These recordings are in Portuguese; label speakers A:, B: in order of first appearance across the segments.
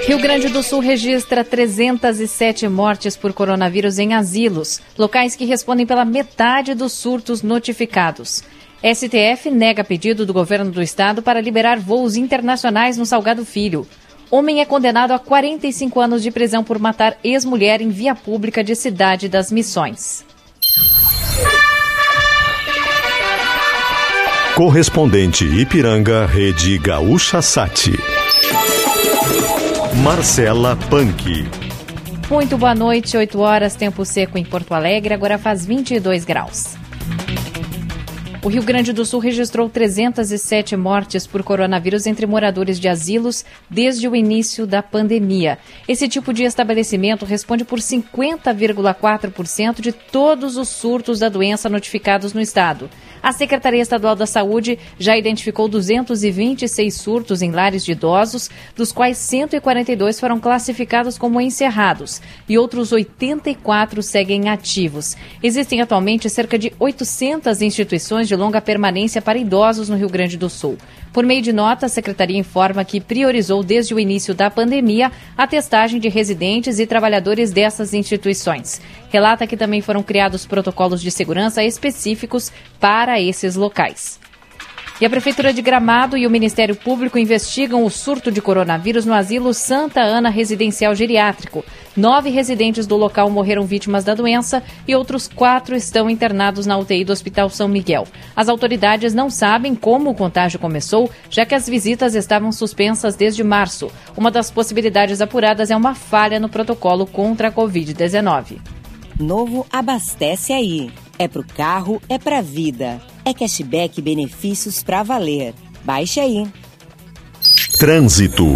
A: Rio Grande do Sul registra 307 mortes por coronavírus em asilos, locais que respondem pela metade dos surtos notificados. STF nega pedido do governo do estado para liberar voos internacionais no Salgado Filho. Homem é condenado a 45 anos de prisão por matar ex-mulher em via pública de Cidade das Missões.
B: Correspondente Ipiranga, Rede Gaúcha Sat. Marcela Panque.
A: Muito boa noite, 8 horas, tempo seco em Porto Alegre, agora faz 22 graus. O Rio Grande do Sul registrou 307 mortes por coronavírus entre moradores de asilos desde o início da pandemia. Esse tipo de estabelecimento responde por 50,4% de todos os surtos da doença notificados no estado. A Secretaria Estadual da Saúde já identificou 226 surtos em lares de idosos, dos quais 142 foram classificados como encerrados e outros 84 seguem ativos. Existem atualmente cerca de 800 instituições de longa permanência para idosos no Rio Grande do Sul. Por meio de nota, a Secretaria informa que priorizou desde o início da pandemia a testagem de residentes e trabalhadores dessas instituições. Relata que também foram criados protocolos de segurança específicos para esses locais. E a Prefeitura de Gramado e o Ministério Público investigam o surto de coronavírus no asilo Santa Ana Residencial Geriátrico. 9 residentes do local morreram vítimas da doença e outros 4 estão internados na UTI do Hospital São Miguel. As autoridades não sabem como o contágio começou, já que as visitas estavam suspensas desde março. Uma das possibilidades apuradas é uma falha no protocolo contra a Covid-19.
C: Novo Abastece Aí. É pro carro, é pra vida. É cashback e benefícios pra valer. Baixe aí.
B: Trânsito.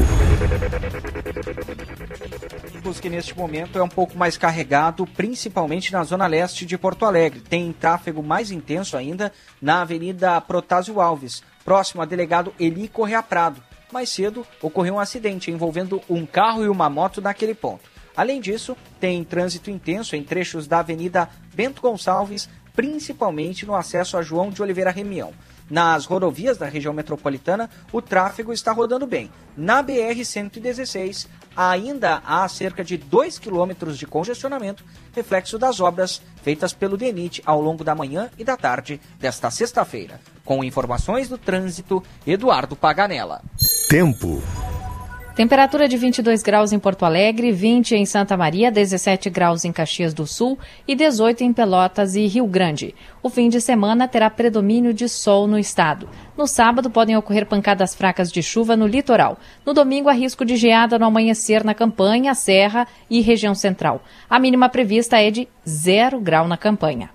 D: Que neste momento é um pouco mais carregado, principalmente na zona leste de Porto Alegre. Tem tráfego mais intenso ainda na Avenida Protásio Alves, próximo a delegado Eli Correa Prado. Mais cedo ocorreu um acidente envolvendo um carro e uma moto naquele ponto. Além disso, tem trânsito intenso em trechos da Avenida Bento Gonçalves, principalmente no acesso a João de Oliveira Remião. Nas rodovias da região metropolitana, o tráfego está rodando bem. Na BR-116, ainda há cerca de 2 quilômetros de congestionamento, reflexo das obras feitas pelo DENIT ao longo da manhã e da tarde desta sexta-feira. Com informações do trânsito, Eduardo Paganella.
B: Tempo.
A: Temperatura de 22 graus em Porto Alegre, 20 em Santa Maria, 17 graus em Caxias do Sul e 18 em Pelotas e Rio Grande. O fim de semana terá predomínio de sol no estado. No sábado podem ocorrer pancadas fracas de chuva no litoral. No domingo há risco de geada no amanhecer na Campanha, Serra e região central. A mínima prevista é de 0 grau na Campanha.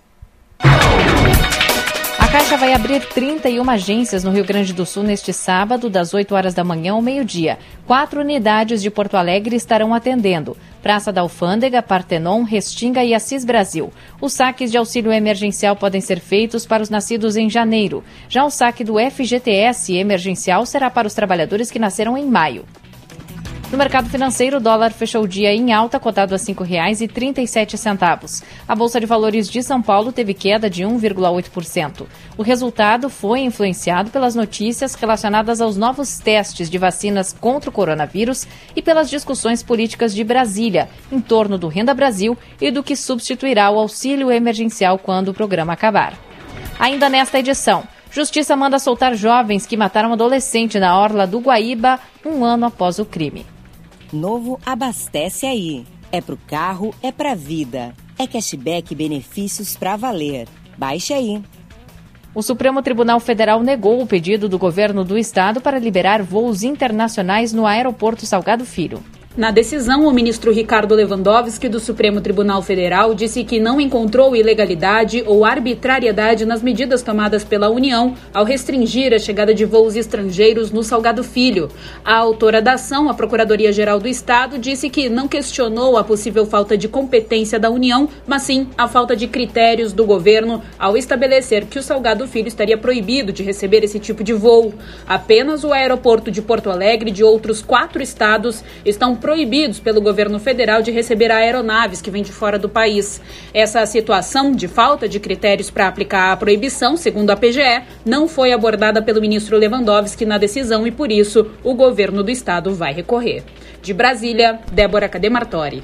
A: A Caixa vai abrir 31 agências no Rio Grande do Sul neste sábado, das 8 horas da manhã ao meio-dia. 4 unidades de Porto Alegre estarão atendendo: Praça da Alfândega, Partenon, Restinga e Assis Brasil. Os saques de auxílio emergencial podem ser feitos para os nascidos em janeiro. Já o saque do FGTS emergencial será para os trabalhadores que nasceram em maio. No mercado financeiro, o dólar fechou o dia em alta, cotado a R$ 5,37. A Bolsa de Valores de São Paulo teve queda de 1,8%. O resultado foi influenciado pelas notícias relacionadas aos novos testes de vacinas contra o coronavírus e pelas discussões políticas de Brasília, em torno do Renda Brasil e do que substituirá o auxílio emergencial quando o programa acabar. Ainda nesta edição, Justiça manda soltar jovens que mataram adolescente na orla do Guaíba 1 ano após o crime.
C: Novo Abastece Aí. É pro carro, é pra vida. É cashback e benefícios pra valer. Baixe aí.
A: O Supremo Tribunal Federal negou o pedido do governo do estado para liberar voos internacionais no aeroporto Salgado Filho.
E: Na decisão, o ministro Ricardo Lewandowski, do Supremo Tribunal Federal, disse que não encontrou ilegalidade ou arbitrariedade nas medidas tomadas pela União ao restringir a chegada de voos estrangeiros no Salgado Filho. A autora da ação, a Procuradoria-Geral do Estado, disse que não questionou a possível falta de competência da União, mas sim a falta de critérios do governo ao estabelecer que o Salgado Filho estaria proibido de receber esse tipo de voo. Apenas o aeroporto de Porto Alegre e de outros 4 estados estão proibidos pelo governo federal de receber aeronaves que vêm de fora do país. Essa situação de falta de critérios para aplicar a proibição, segundo a PGE, não foi abordada pelo ministro Lewandowski na decisão e, por isso, o governo do estado vai recorrer. De Brasília, Débora Cademartori.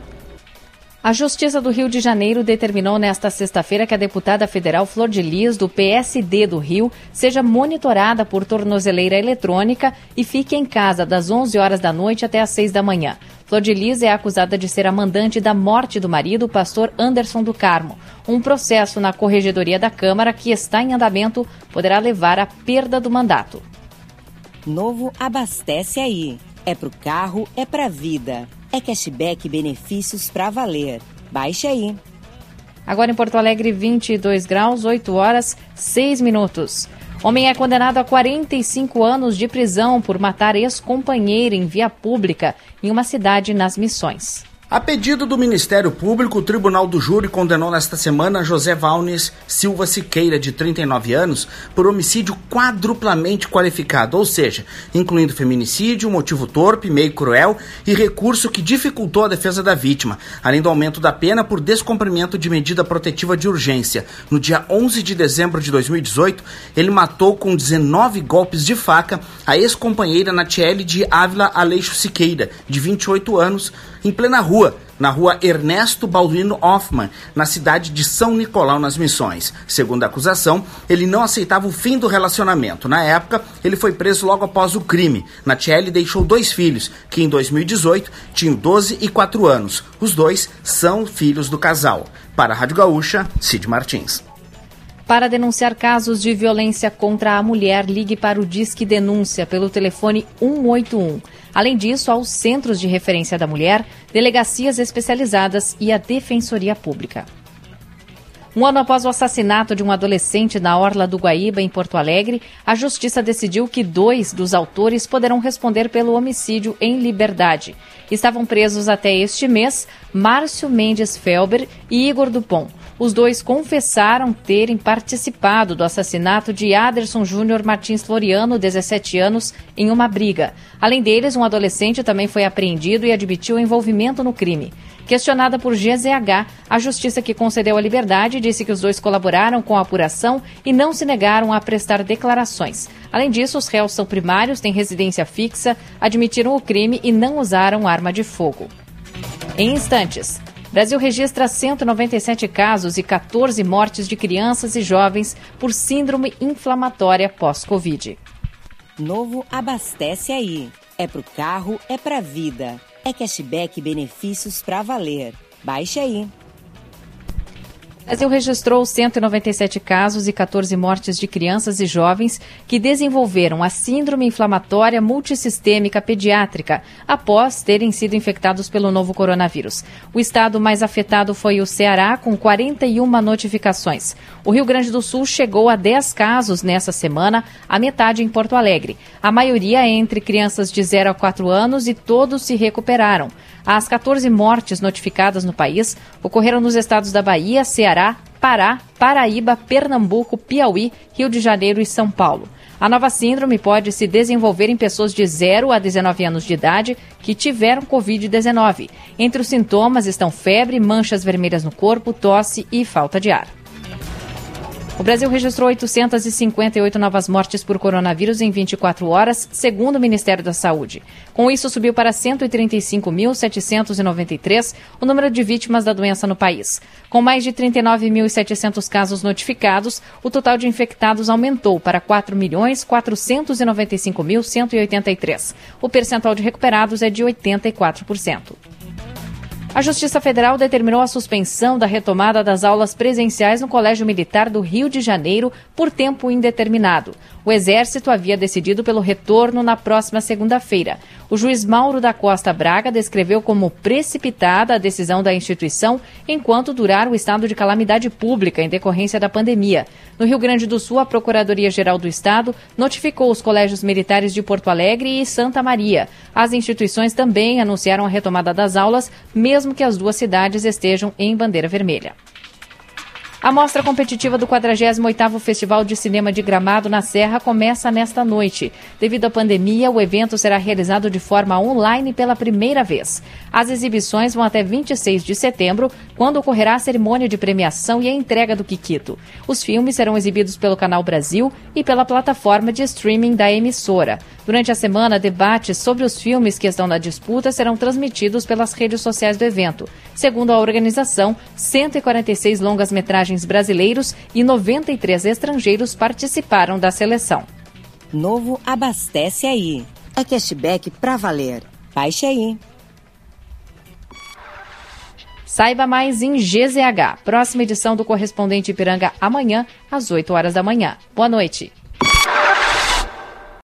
A: A Justiça do Rio de Janeiro determinou nesta sexta-feira que a deputada federal Flor de Lis, do PSD do Rio, seja monitorada por tornozeleira eletrônica e fique em casa das 11 horas da noite até às 6 da manhã. Flor de Lis é acusada de ser a mandante da morte do marido, o pastor Anderson do Carmo. Um processo na Corregedoria da Câmara, que está em andamento, poderá levar à perda do mandato.
C: Novo Abastece Aí. É pro carro, é pra vida. É cashback e benefícios pra valer. Baixe aí.
A: Agora em Porto Alegre, 22 graus, 8 horas, 6 minutos. Homem é condenado a 45 anos de prisão por matar ex-companheira em via pública em uma cidade nas Missões.
F: A pedido do Ministério Público, o Tribunal do Júri condenou nesta semana José Valnes Silva Siqueira, de 39 anos, por homicídio quadruplamente qualificado, ou seja, incluindo feminicídio, motivo torpe, meio cruel e recurso que dificultou a defesa da vítima, além do aumento da pena por descumprimento de medida protetiva de urgência. No dia 11 de dezembro de 2018, ele matou com 19 golpes de faca a ex-companheira Natiele de Ávila Aleixo Siqueira, de 28 anos, em plena rua, na rua Ernesto Balduino Hoffmann, na cidade de São Nicolau, nas Missões. Segundo a acusação, ele não aceitava o fim do relacionamento. Na época, ele foi preso logo após o crime. Natiele deixou 2 filhos, que em 2018 tinham 12 e 4 anos. Os 2 são filhos do casal. Para a Rádio Gaúcha, Cid Martins.
A: Para denunciar casos de violência contra a mulher, ligue para o Disque Denúncia pelo telefone 181. Além disso, aos Centros de Referência da Mulher, delegacias especializadas e a Defensoria Pública. Um ano após o assassinato de um adolescente na Orla do Guaíba, em Porto Alegre, a Justiça decidiu que 2 dos autores poderão responder pelo homicídio em liberdade. Estavam presos até este mês Márcio Mendes Felber e Igor Dupont. Os 2 confessaram terem participado do assassinato de Aderson Júnior Martins Floriano, 17 anos, em uma briga. Além deles, um adolescente também foi apreendido e admitiu envolvimento no crime. Questionada por GZH, a Justiça, que concedeu a liberdade, disse que os 2 colaboraram com a apuração e não se negaram a prestar declarações. Além disso, os réus são primários, têm residência fixa, admitiram o crime e não usaram arma de fogo. Em instantes, Brasil registra 197 casos e 14 mortes de crianças e jovens por síndrome inflamatória pós-Covid.
C: Novo Abastece Aí. É pro carro, é pra vida. É cashback e benefícios pra valer. Baixe aí.
A: O Brasil registrou 197 casos e 14 mortes de crianças e jovens que desenvolveram a síndrome inflamatória multissistêmica pediátrica após terem sido infectados pelo novo coronavírus. O estado mais afetado foi o Ceará, com 41 notificações. O Rio Grande do Sul chegou a 10 casos nessa semana, a metade em Porto Alegre. A maioria é entre crianças de 0 a 4 anos e todos se recuperaram. As 14 mortes notificadas no país ocorreram nos estados da Bahia, Ceará, Pará, Paraíba, Pernambuco, Piauí, Rio de Janeiro e São Paulo. A nova síndrome pode se desenvolver em pessoas de 0 a 19 anos de idade que tiveram Covid-19. Entre os sintomas estão febre, manchas vermelhas no corpo, tosse e falta de ar. O Brasil registrou 858 novas mortes por coronavírus em 24 horas, segundo o Ministério da Saúde. Com isso, subiu para 135.793 o número de vítimas da doença no país. Com mais de 39.700 casos notificados, o total de infectados aumentou para 4.495.183. O percentual de recuperados é de 84%. A Justiça Federal determinou a suspensão da retomada das aulas presenciais no Colégio Militar do Rio de Janeiro por tempo indeterminado. O Exército havia decidido pelo retorno na próxima segunda-feira. O juiz Mauro da Costa Braga descreveu como precipitada a decisão da instituição enquanto durar o estado de calamidade pública em decorrência da pandemia. No Rio Grande do Sul, a Procuradoria-Geral do Estado notificou os colégios militares de Porto Alegre e Santa Maria. As instituições também anunciaram a retomada das aulas, mesmo que as 2 cidades estejam em bandeira vermelha. A mostra competitiva do 48º Festival de Cinema de Gramado na Serra começa nesta noite. Devido à pandemia, o evento será realizado de forma online pela primeira vez. As exibições vão até 26 de setembro, quando ocorrerá a cerimônia de premiação e a entrega do Kikito. Os filmes serão exibidos pelo Canal Brasil e pela plataforma de streaming da emissora. Durante a semana, debates sobre os filmes que estão na disputa serão transmitidos pelas redes sociais do evento. Segundo a organização, 146 longas-metragens brasileiros e 93 estrangeiros participaram da seleção.
C: Novo Abastece Aí. É cashback pra valer. Baixe aí.
A: Saiba mais em GZH. Próxima edição do Correspondente Ipiranga amanhã, às 8 horas da manhã. Boa noite.